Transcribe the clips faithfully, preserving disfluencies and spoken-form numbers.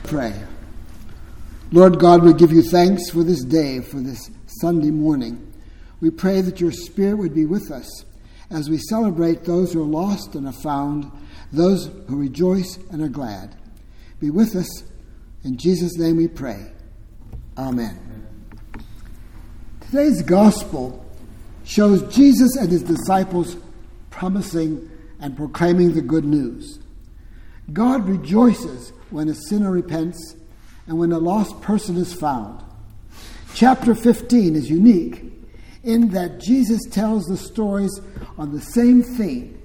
Pray. Lord God, we give you thanks for this day, for this Sunday morning. We pray that your Spirit would be with us as we celebrate those who are lost and are found, those who rejoice and are glad. Be with us. In Jesus' name we pray. Amen. Today's gospel shows Jesus and his disciples promising and proclaiming the good news. God rejoices when a sinner repents and when a lost person is found. Chapter fifteen is unique in that Jesus tells the stories on the same theme.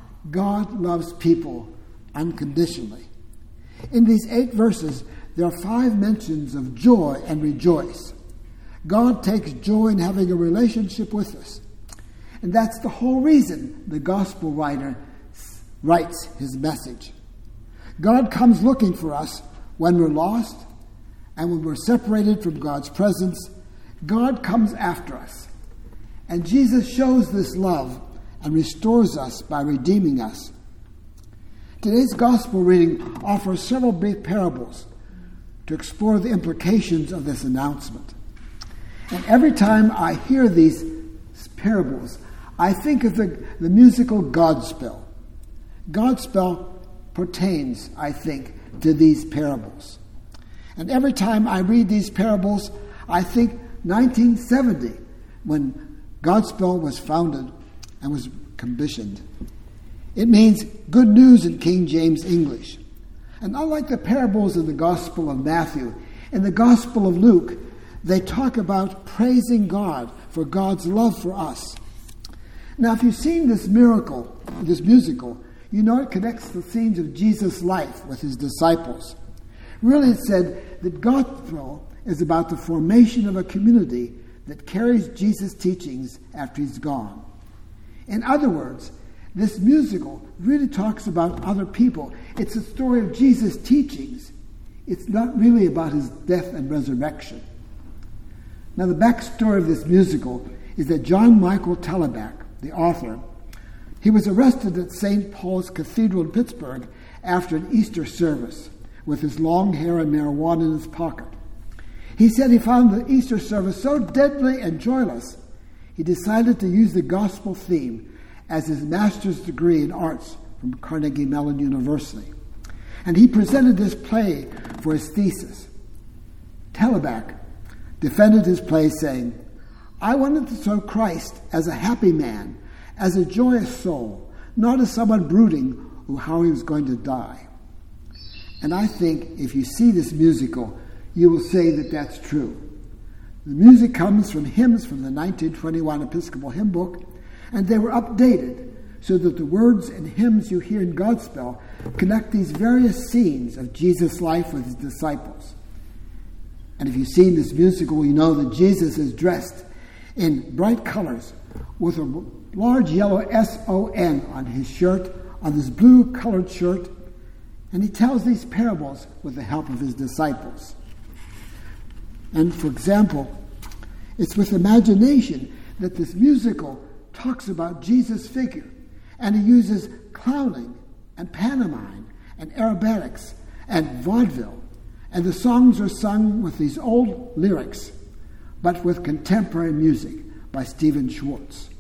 God loves people unconditionally. In these eight verses, there are five mentions of joy and rejoice. God takes joy in having a relationship with us. And that's the whole reason the gospel writer writes his message. God comes looking for us when we're lost and when we're separated from God's presence. God comes after us. And Jesus shows this love and restores us by redeeming us. Today's gospel reading offers several brief parables to explore the implications of this announcement. And every time I hear these parables, I think of the, the musical Godspell. Godspell pertains, I think, to these parables. And every time I read these parables, I think nineteen seventy, when Godspell was founded and was commissioned. It means good news in King James English. And unlike the parables in the Gospel of Matthew, in the Gospel of Luke, they talk about praising God for God's love for us. Now, if you've seen this miracle, this musical, you know it connects the scenes of Jesus' life with his disciples. Really, it said that Gospel is about the formation of a community that carries Jesus' teachings after he's gone. In other words, this musical really talks about other people. It's a story of Jesus' teachings. It's not really about his death and resurrection. Now, the backstory of this musical is that John Michael Teleback, the author, he was arrested at Saint Paul's Cathedral in Pittsburgh after an Easter service with his long hair and marijuana in his pocket. He said he found the Easter service so deadly and joyless, he decided to use the gospel theme as his master's degree in arts from Carnegie Mellon University. And he presented this play for his thesis. Teleback defended his play saying, "I wanted to show Christ as a happy man, as a joyous soul, not as someone brooding how he was going to die." And I think if you see this musical, you will say that that's true. The music comes from hymns from the nineteen twenty-one Episcopal Hymn Book, and they were updated so that the words and hymns you hear in Godspell connect these various scenes of Jesus' life with his disciples. And if you've seen this musical, you know that Jesus is dressed in bright colors with a large yellow S O N on his shirt, on this blue-colored shirt, and he tells these parables with the help of his disciples. And for example, it's with imagination that this musical talks about Jesus' figure, and he uses clowning and pantomime and aerobatics and vaudeville, and the songs are sung with these old lyrics, but with contemporary music by Stephen Schwartz.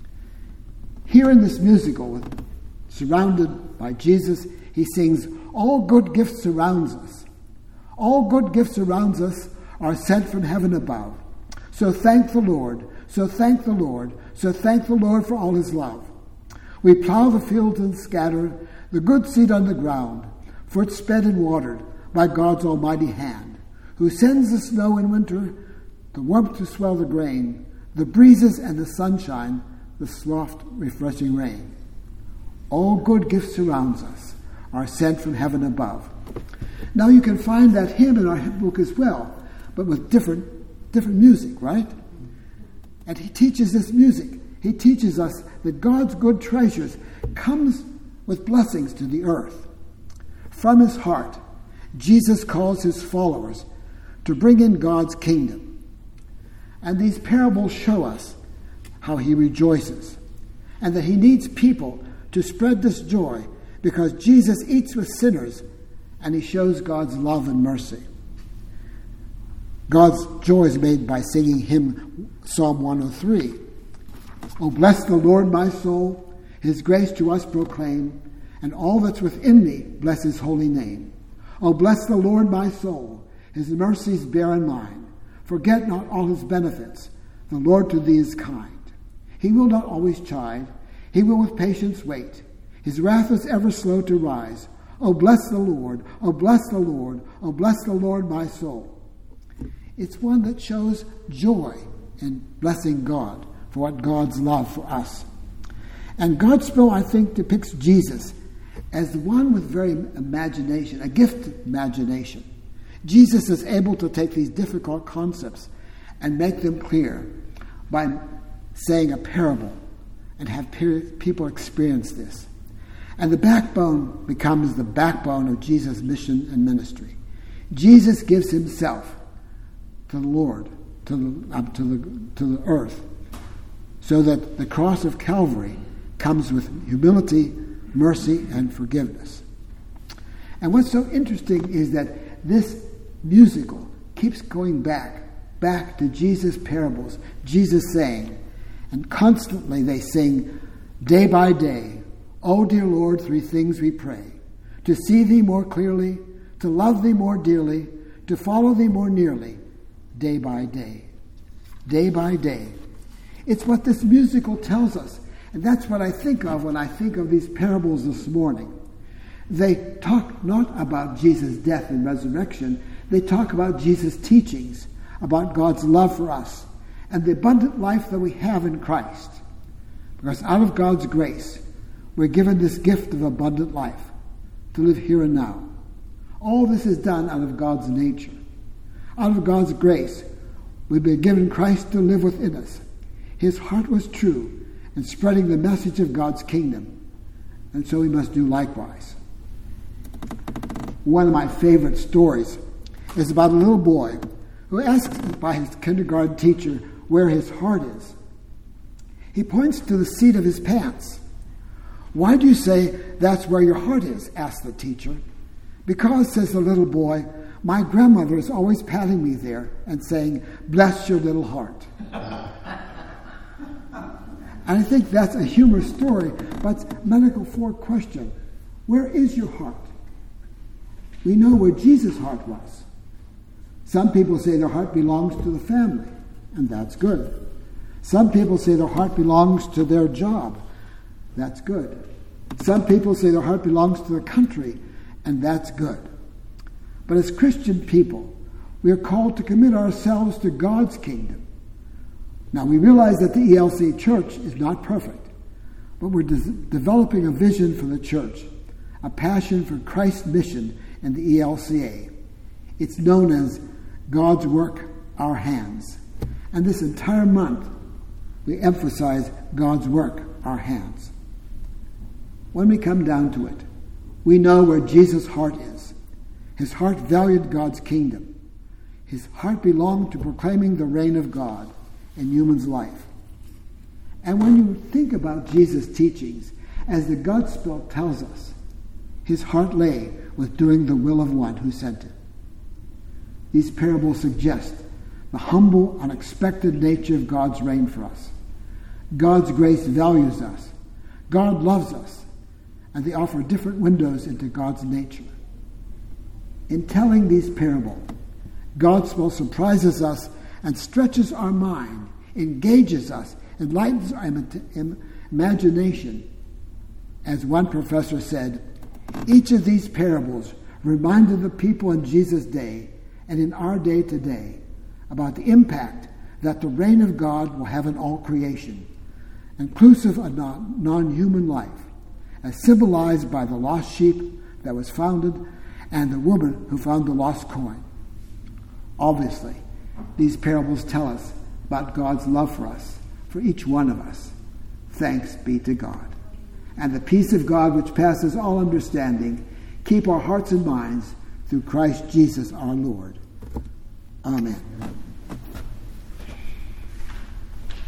Here in this musical, surrounded by Jesus, he sings, "All good gifts surrounds us. All good gifts surrounds us are sent from heaven above. So thank the Lord, so thank the Lord, so thank the Lord for all his love. We plow the fields and scatter the good seed on the ground, for it's fed and watered by God's almighty hand, who sends the snow in winter, the warmth to swell the grain, the breezes and the sunshine, the soft, refreshing rain. All good gifts surrounds us, are sent from heaven above." Now you can find that hymn in our hymn book as well, but with different different music, right? And he teaches this music. He teaches us that God's good treasures comes with blessings to the earth. From his heart, Jesus calls his followers to bring in God's kingdom. And these parables show us how he rejoices and that he needs people to spread this joy because Jesus eats with sinners and he shows God's love and mercy. God's joy is made by singing hymn Psalm one oh three. Oh, bless the Lord, my soul, his grace to us proclaim, and all that's within me bless his holy name. Oh, bless the Lord, my soul, his mercies bear in mind. Forget not all his benefits, the Lord to thee is kind. He will not always chide, he will with patience wait. His wrath is ever slow to rise. Oh, bless the Lord, oh, bless the Lord, oh, bless the Lord, my soul. It's one that shows joy in blessing God for what God's love for us. And Godspell, I think, depicts Jesus as the one with very imagination, a gifted imagination. Jesus is able to take these difficult concepts and make them clear by saying a parable and have people experience this. And the backbone becomes the backbone of Jesus' mission and ministry. Jesus gives himself to the Lord, to the, up to the, to the earth, so that the cross of Calvary comes with humility, mercy, and forgiveness. And what's so interesting is that this musical keeps going back, back to Jesus' parables, Jesus saying, and constantly they sing, day by day, O dear Lord, three things we pray, to see thee more clearly, to love thee more dearly, to follow thee more nearly, day by day, day by day. It's what this musical tells us, and that's what I think of when I think of these parables this morning. They talk not about Jesus' death and resurrection, they talk about Jesus' teachings, about God's love for us, and the abundant life that we have in Christ. Because out of God's grace, we're given this gift of abundant life, to live here and now. All this is done out of God's nature. Out of God's grace, we've been given Christ to live within us. His heart was true in spreading the message of God's kingdom, and so we must do likewise. One of my favorite stories is about a little boy who asks by his kindergarten teacher where his heart is. He points to the seat of his pants. Why do you say that's where your heart is? Asked the teacher. Because, says the little boy, my grandmother is always patting me there and saying, bless your little heart. And I think that's a humorous story, but it's a medical fork question. Where is your heart? We know where Jesus' heart was. Some people say their heart belongs to the family, and that's good. Some people say their heart belongs to their job. That's good. Some people say their heart belongs to the country, and that's good. But as Christian people, we are called to commit ourselves to God's kingdom. Now, we realize that the E L C Church is not perfect, but we're de- developing a vision for the church, a passion for Christ's mission in the E L C A. It's known as God's Work, Our Hands. And this entire month, we emphasize God's work, our hands. When we come down to it, we know where Jesus' heart is. His heart valued God's kingdom. His heart belonged to proclaiming the reign of God in human's life. And when you think about Jesus' teachings, as the Godspell tells us, his heart lay with doing the will of one who sent him. These parables suggest the humble, unexpected nature of God's reign for us. God's grace values us. God loves us. And they offer different windows into God's nature. In telling these parables, Godspell surprises us and stretches our mind, engages us, enlightens our im- imagination. As one professor said, each of these parables reminded the people in Jesus' day and in our day today about the impact that the reign of God will have in all creation, inclusive of non- non-human life, as symbolized by the lost sheep that was founded and the woman who found the lost coin. Obviously, these parables tell us about God's love for us, for each one of us. Thanks be to God. And the peace of God, which passes all understanding, keep our hearts and minds through Christ Jesus our Lord. Amen.